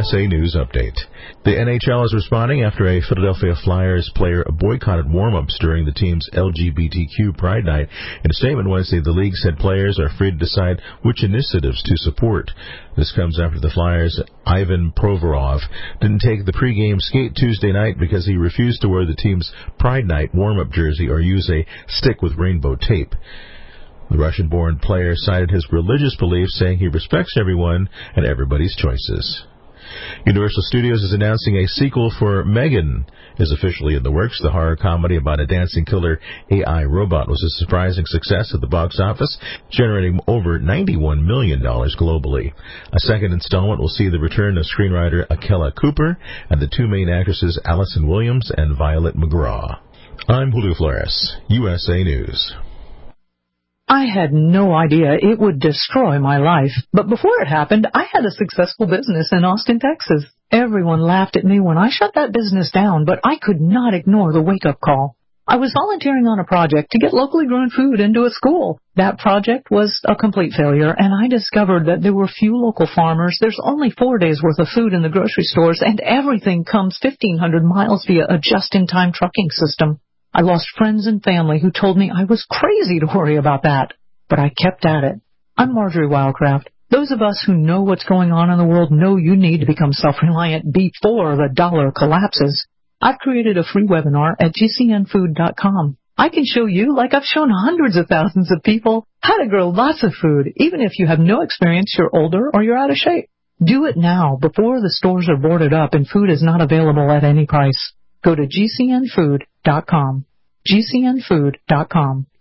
USA News Update. The NHL is responding after a Philadelphia Flyers player boycotted warm-ups during the team's LGBTQ Pride Night. In a statement Wednesday, the league said players are free to decide which initiatives to support. This comes after the Flyers' Ivan Provorov didn't take the pregame skate Tuesday night because he refused to wear the team's Pride Night warm-up jersey or use a stick with rainbow tape. The Russian-born player cited his religious beliefs, saying he respects everyone and everybody's choices. Universal Studios is announcing a sequel for Megan is officially in the works. The horror comedy about a dancing killer AI robot was a surprising success at the box office, generating over $91 million globally. A second installment will see the return of screenwriter Akela Cooper and the two main actresses Allison Williams and Violet McGraw. I'm Julio Flores, USA News. I had no idea it would destroy my life, but before it happened, I had a successful business in Austin, Texas. Everyone laughed at me when I shut that business down, but I could not ignore the wake-up call. I was volunteering on a project to get locally grown food into a school. That project was a complete failure, and I discovered that there were few local farmers. There's only 4 days' worth of food in the grocery stores, and everything comes 1,500 miles via a just-in-time trucking system. I lost friends and family who told me I was crazy to worry about that, but I kept at it. I'm Marjorie Wildcraft. Those of us who know what's going on in the world know you need to become self-reliant before the dollar collapses. I've created a free webinar at gcnfood.com. I can show you, like I've shown hundreds of thousands of people, how to grow lots of food, even if you have no experience, you're older, or you're out of shape. Do it now, before the stores are boarded up and food is not available at any price. Go to gcnfood.com. gcnfood.com.